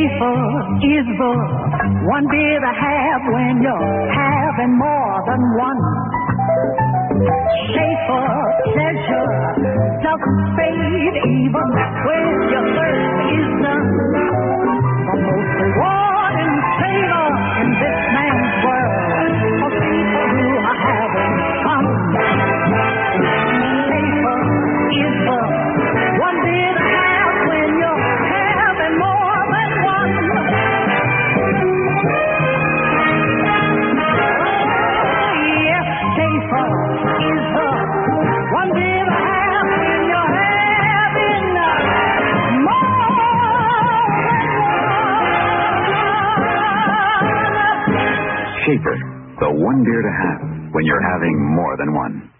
Safer is the one beer to have when you're having more than one. Safer pleasure doesn't fade even when your thirst is done. The most rewarding flavor in this man's world for people who are having fun. Safer is the one beer to have when you're having more than one. Yes, safer is the one beer to have when you're having more than one. Schaefer, the one beer to have when you're having more than one.